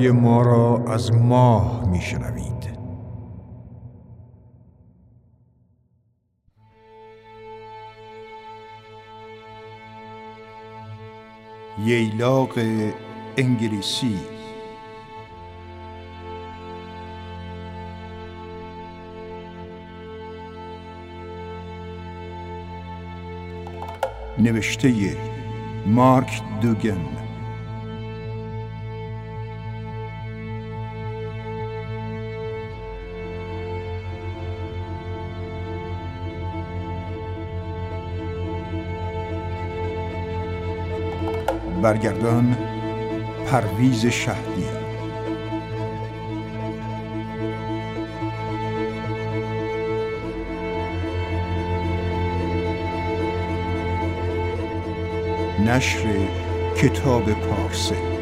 صدای ما را از ماه میشنوید. ییلاق انگلیسی. نوشته مارک دوگن. برگردان پرویز شهدی. نشر کتاب پارسه.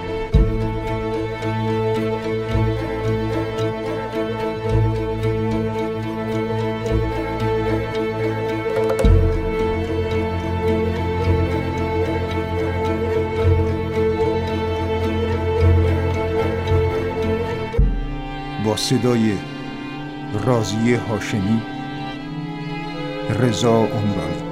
با صدای راضیه هاشمی، رضا عمرانی.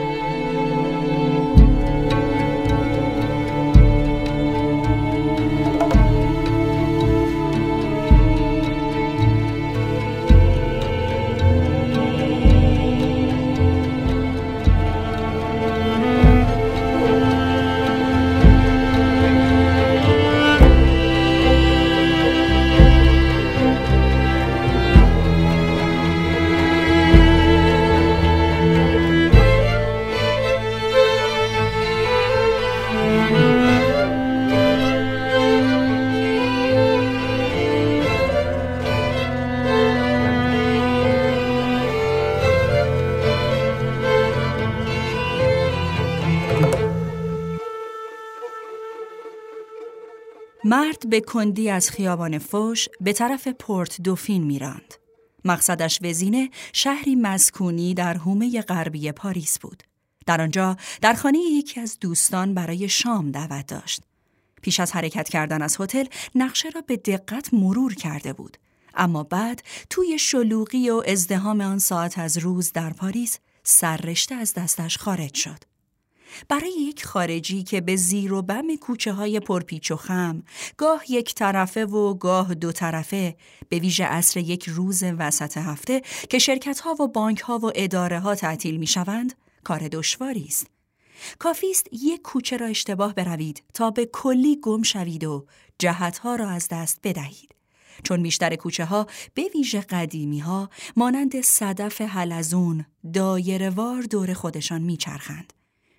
مرد به کندی از خیابان فوش به طرف پورت دوفین میراند. مقصدش وزینه، شهری مسکونی در حومه غربی پاریس بود. در آنجا در خانه یکی از دوستان برای شام دعوت داشت. پیش از حرکت کردن از هتل نقشه را به دقت مرور کرده بود. اما بعد توی شلوغی و ازدحام آن ساعت از روز در پاریس سررشته از دستش خارج شد. برای یک خارجی که به زیر و بم کوچه های پرپیچ و خم، گاه یک طرفه و گاه دو طرفه، به ویژه عصر یک روز وسط هفته که شرکت ها و بانک ها و اداره ها تعطیل می شوند، کار دشواری است. کافی است یک کوچه را اشتباه بروید تا به کلی گم شوید و جهت ها را از دست بدهید. چون بیشتر کوچه ها به ویژه قدیمی ها مانند صدف حلزون دایره‌وار دور خودشان می چرخند.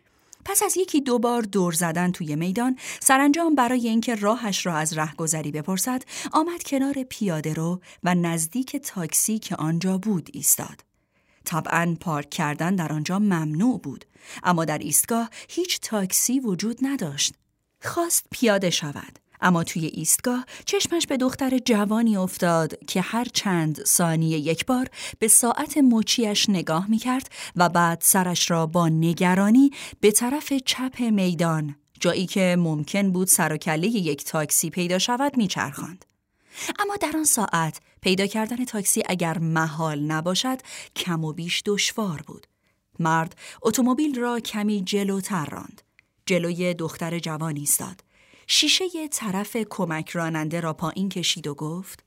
پس از یکی دو بار دور زدن توی میدان، سرانجام برای اینکه راهش را از رهگذری بپرسد، آمد کنار پیاده رو و نزدیک تاکسی که آنجا بود ایستاد. طبعاً پارک کردن در آنجا ممنوع بود، اما در ایستگاه هیچ تاکسی وجود نداشت. خواست پیاده شود، اما توی ایستگاه چشمش به دختر جوانی افتاد که هر چند ثانیه یک بار به ساعت مچیش نگاه می‌کرد و بعد سرش را با نگرانی به طرف چپ میدان، جایی که ممکن بود سر و کله یک تاکسی پیدا شود، می‌چرخاند. اما در آن ساعت پیدا کردن تاکسی اگر محال نباشد کم و بیش دشوار بود. مرد اتومبیل را کمی جلوتر راند. جلوی دختر جوان ایستاد. شیشه طرف کمک راننده را پایین کشید و گفت: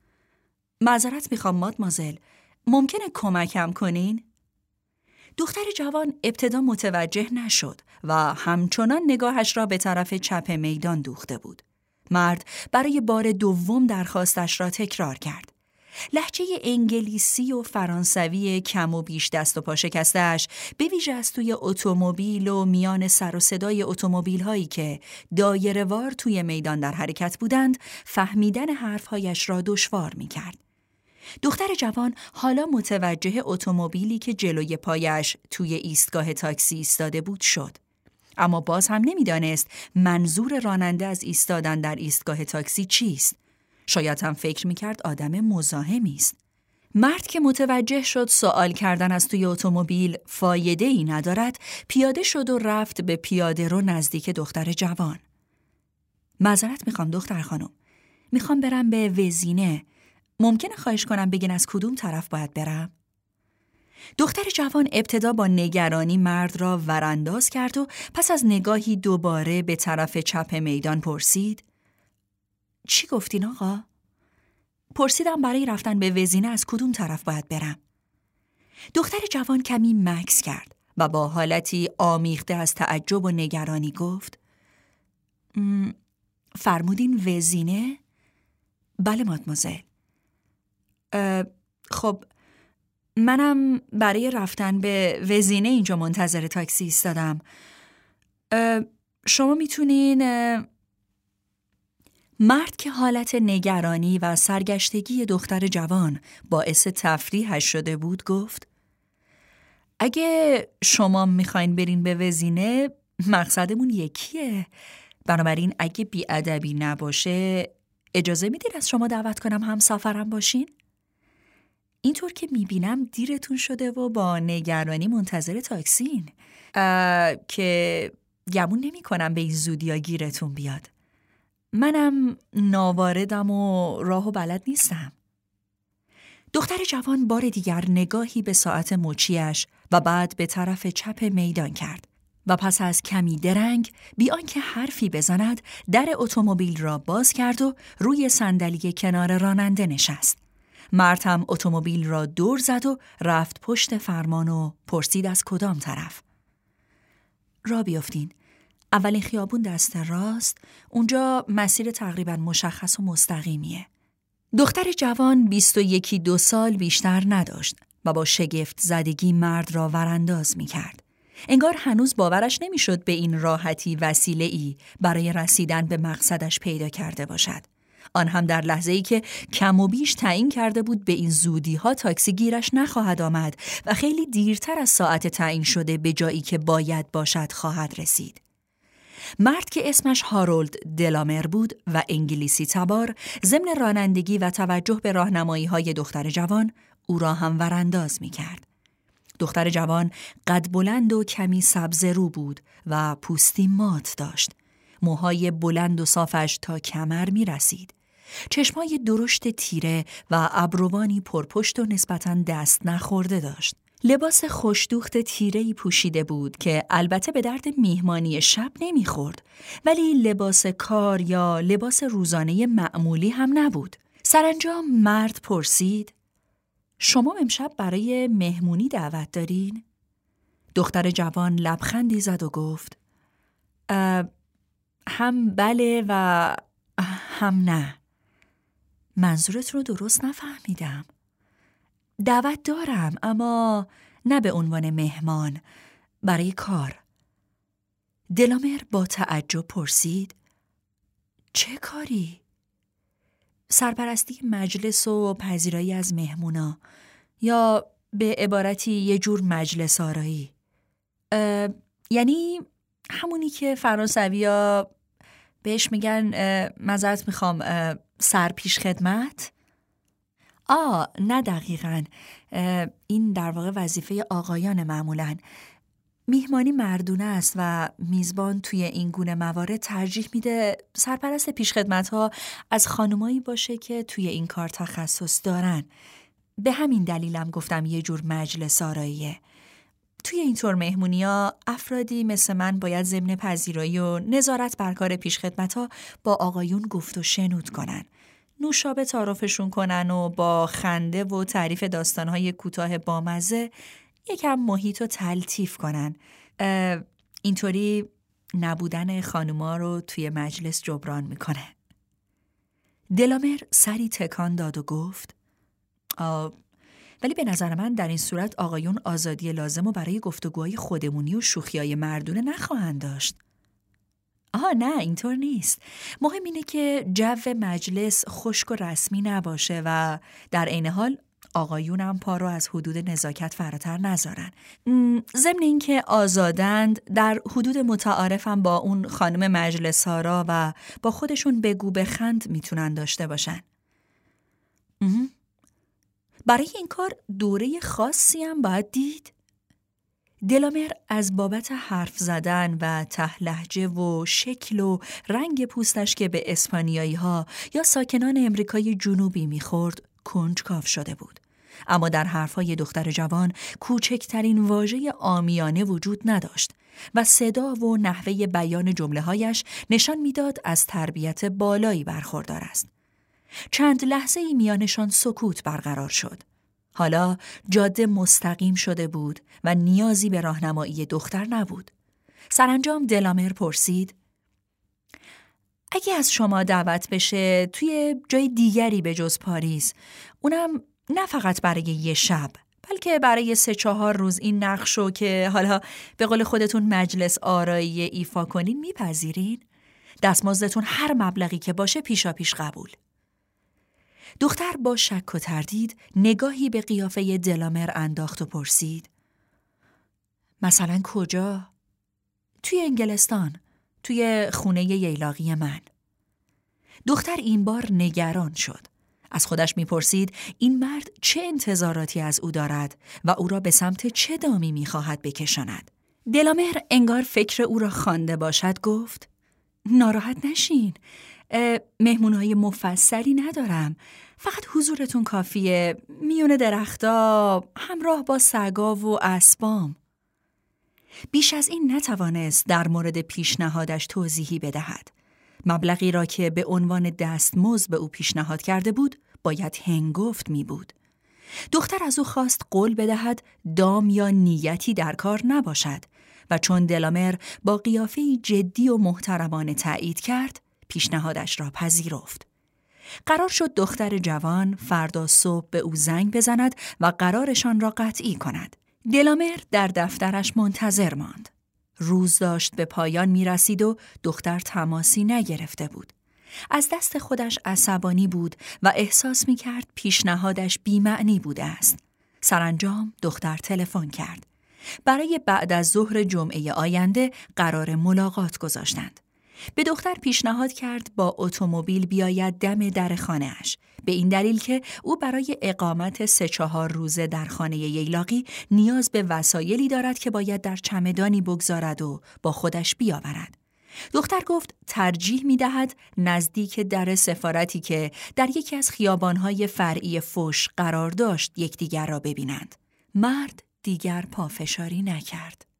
معذرت میخوام مادمازل، ممکنه کمکم کنین؟ دختر جوان ابتدا متوجه نشد و همچنان نگاهش را به طرف چپ میدان دوخته بود. مرد برای بار دوم درخواستش را تکرار کرد. لهجه انگلیسی و فرانسوی کم و بیش دست و پا شکسته‌اش به ویژه از توی اتومبیل و میان سر و صدای اتومبیل‌هایی که دایره‌وار توی میدان در حرکت بودند، فهمیدن حرف‌هایش را دشوار می‌کرد. دختر جوان حالا متوجه اتومبیلی که جلوی پایش توی ایستگاه تاکسی ایستاده بود شد. اما باز هم نمی‌دانست منظور راننده از ایستادن در ایستگاه تاکسی چیست. شاید هم فکر می‌کرد آدم مزاحمی است. مرد که متوجه شد سوال کردن از توی اتومبیل فایده‌ای ندارد، پیاده شد و رفت به پیاده رو نزدیک دختر جوان. معذرت می‌خوام دختر خانم، میخوام برم به وزینه. ممکنه خواهش کنم بگین از کدوم طرف باید برم؟ دختر جوان ابتدا با نگرانی مرد را ورانداز کرد و پس از نگاهی دوباره به طرف چپ میدان پرسید: چی گفتین آقا؟ پرسیدم برای رفتن به وزینه از کدوم طرف باید برم. دختر جوان کمی مکث کرد و با حالتی آمیخته از تعجب و نگرانی گفت: فرمودین وزینه؟ بله مادموزل. خب منم برای رفتن به وزینه اینجا منتظر تاکسی ایستادم. شما میتونین... مرد که حالت نگرانی و سرگشتگی دختر جوان باعث تفریحش شده بود گفت: اگه شما میخواین برین به وزینه مقصدمون یکیه. بنابراین اگه بی‌ادبی نباشه اجازه میدین از شما دعوت کنم هم سفرم باشین؟ اینطور که میبینم دیرتون شده و با نگرانی منتظر تاکسین که گمون نمی کنم به این زودیا گیرتون بیاد. منم ناواردم و راهو بلد نیستم. دختر جوان بار دیگر نگاهی به ساعت مچیش و بعد به طرف چپ میدان کرد و پس از کمی درنگ بی آنکه حرفی بزند در اتومبیل را باز کرد و روی صندلی کنار راننده نشست. مرد هم اتومبیل را دور زد و رفت پشت فرمان و پرسید از کدام طرف. را بیافتین. اولین خیابون دست راست، اونجا مسیر تقریبا مشخص و مستقیمیه. دختر جوان 21-22 سال بیشتر نداشت و با شگفت زدگی مرد را ورانداز می کرد. انگار هنوز باورش نمی شد به این راحتی وسیله‌ای برای رسیدن به مقصدش پیدا کرده باشد. آن هم در لحظه‌ای که کم و بیش تعیین کرده بود به این زودی‌ها تاکسی گیرش نخواهد آمد و خیلی دیرتر از ساعت تعیین شده به جایی که باید باشد خواهد رسید. مرد که اسمش هارولد دلامر بود و انگلیسی تبار، ضمن رانندگی و توجه به راهنمایی‌های دختر جوان او را هم ورانداز می‌کرد. دختر جوان قد بلند و کمی سبز رو بود و پوستی مات داشت. موهای بلند و صافش تا کمر می رسید. چشمای درشت تیره و ابروانی پرپشت و نسبتاً دست نخورده داشت. لباس خوشدوخت تیره‌ای پوشیده بود که البته به درد میهمانی شب نمیخورد، ولی لباس کار یا لباس روزانه معمولی هم نبود. سرانجام مرد پرسید: شما امشب برای مهمونی دعوت دارین؟ دختر جوان لبخندی زد و گفت: هم بله و هم نه. منظورت رو درست نفهمیدم. دعوت دارم اما نه به عنوان مهمان، برای کار. دلامر با تعجب پرسید: چه کاری؟ سرپرستی مجلس و پذیرایی از مهمونا، یا به عبارتی یه جور مجلس آرایی. یعنی همونی که فرانسوی‌ها بهش میگن معذرت میخوام سرپیش خدمت؟ نه دقیقاً. این در واقع وظیفه آقایان معمولاً. میهمانی مردونه است و میزبان توی این گونه موارد ترجیح میده سرپرست پیشخدمت‌ها از خانمایی باشه که توی این کار تخصص دارن. به همین دلیلم گفتم یه جور مجلس آراییه. توی اینطور مهمونی‌ها افرادی مثل من باید ضمن پذیرایی و نظارت بر کار پیشخدمت‌ها با آقایون گفت و شنود کنن. نوشابه تعارفشون کنن و با خنده و تعریف داستان‌های کوتاه بامزه یکم محیط رو تلطیف کنن. اینطوری نبودن خانوما رو توی مجلس جبران میکنه. دلامر سری تکان داد و گفت: ولی به نظر من در این صورت آقایون آزادی لازم رو برای گفتگوهای خودمونی و شوخیای مردونه نخواهند داشت. نه اینطور نیست. مهم اینه که جو مجلس خشک و رسمی نباشه و در عین حال آقایونم پا رو از حدود نزاکت فراتر نذارن. ضمن اینکه آزادند، در حدود متعارفم با اون خانم مجلس‌آرا و با خودشون بگو بخند میتونن داشته باشن. برای این کار دوره خاصی هم باید دید؟ دلامر از بابت حرف زدن و ته لهجه و شکل و رنگ پوستش که به اسپانیایی‌ها یا ساکنان امریکای جنوبی می‌خورد کنجکاو شده بود. اما در حرفهای دختر جوان کوچکترین واژه عامیانه وجود نداشت و صدا و نحوه بیان جمله‌هایش نشان می‌داد از تربیت بالایی برخوردار است. چند لحظه‌ای میانشان سکوت برقرار شد. حالا جاده مستقیم شده بود و نیازی به راهنمایی دختر نبود. سرانجام دلامر پرسید: اگه از شما دعوت بشه توی جای دیگری به جز پاریس، اونم نه فقط برای یه شب، بلکه برای 3-4 روز این نقشو که حالا به قول خودتون مجلس آرایی ایفا کنین میپذیرین؟ دستمزدتون هر مبلغی که باشه پیشاپیش قبول. دختر با شک و تردید نگاهی به قیافه دلامر انداخت و پرسید: مثلا کجا؟ توی انگلستان، توی خونه ییلاقی من. دختر این بار نگران شد. از خودش میپرسید این مرد چه انتظاراتی از او دارد و او را به سمت چه دامی میخواهد بکشاند. دلامر انگار فکر او را خوانده باشد گفت: ناراحت نشین، مهمونهای مفصلی ندارم، فقط حضورتون کافیه، میون درختا همراه با سگا و اسبام. بیش از این نتوانست در مورد پیشنهادش توضیحی بدهد. مبلغی را که به عنوان دستمزد به او پیشنهاد کرده بود باید هنگفت می بود. دختر از او خواست قول بدهد دام یا نیتی در کار نباشد و چون دلامر با قیافه‌ای جدی و محترمانه تایید کرد پیشنهادش را پذیرفت. قرار شد دختر جوان فردا صبح به او زنگ بزند و قرارشان را قطعی کند. دلامر در دفترش منتظر ماند. روز داشت به پایان می رسید و دختر تماسی نگرفته بود. از دست خودش عصبانی بود و احساس می کرد پیشنهادش بی‌معنی بوده است. سرانجام دختر تلفن کرد. برای بعد از ظهر جمعه آینده قرار ملاقات گذاشتند. به دختر پیشنهاد کرد با اتومبیل بیاید دم در خانه‌اش، به این دلیل که او برای اقامت 3-4 روزه در خانه ییلاقی نیاز به وسایلی دارد که باید در چمدانی بگذارد و با خودش بیاورد. دختر گفت ترجیح می‌دهد نزدیک در سفارتی که در یکی از خیابان‌های فرعی فوش قرار داشت یکدیگر را ببینند. مرد دیگر پافشاری نکرد.